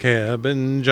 Cabin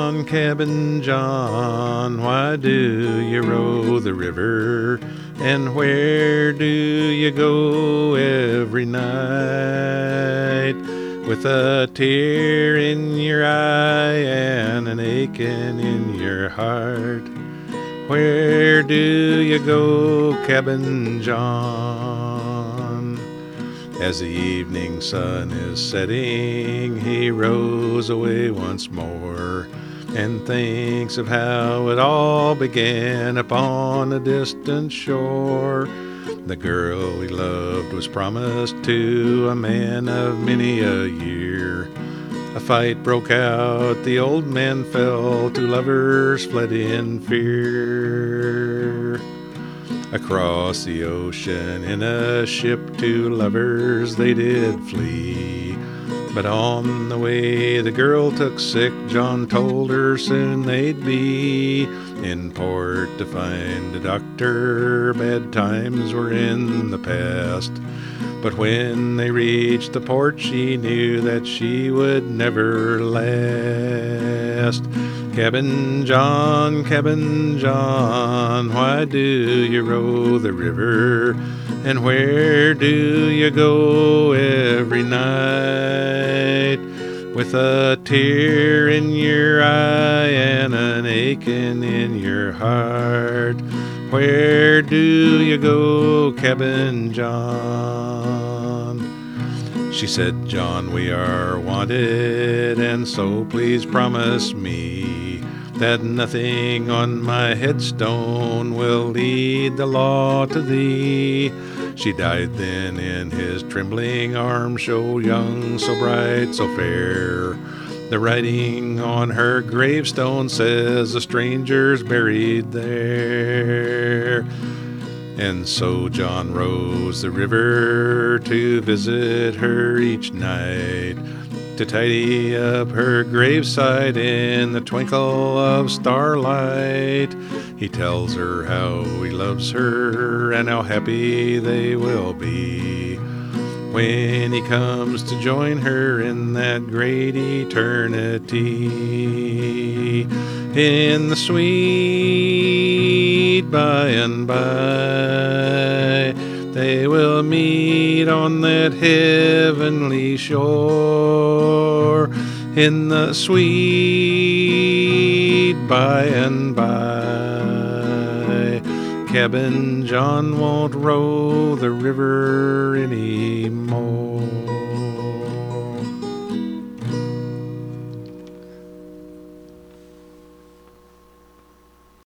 John, why do you row the river? And where do you go every night? With a tear in your eye and an aching in your heart. Where do you go, Cabin John? As the evening sun is setting, he rows away once more and thinks of how it all began upon a distant shore. The girl he loved was promised to a man of many a year. A fight broke out, the old man fell, two lovers fled in fear. Across the ocean in a ship, two lovers they did flee. But on the way the girl took sick, John told her soon they'd be in port to find a doctor. Bad times were in the past. But when they reached the port, she knew that she would never last. Cabin John, why do you row the river? And where do you go every night? With a tear in your eye and an aching in your heart. Where do you go, Cabin John? She said, John, we are wanted, and so please promise me that nothing on my headstone will lead the law to thee. She died then in his trembling arms, so young, so bright, so fair. The writing on her gravestone says a stranger's buried there. And so John rows the river to visit her each night, to tidy up her graveside in the twinkle of starlight. He tells her how he loves her and how happy they will be when he comes to join her in that great eternity. In the sweet by and by, they will meet on that heavenly shore. In the sweet by and by, Cabin John won't row the river anymore.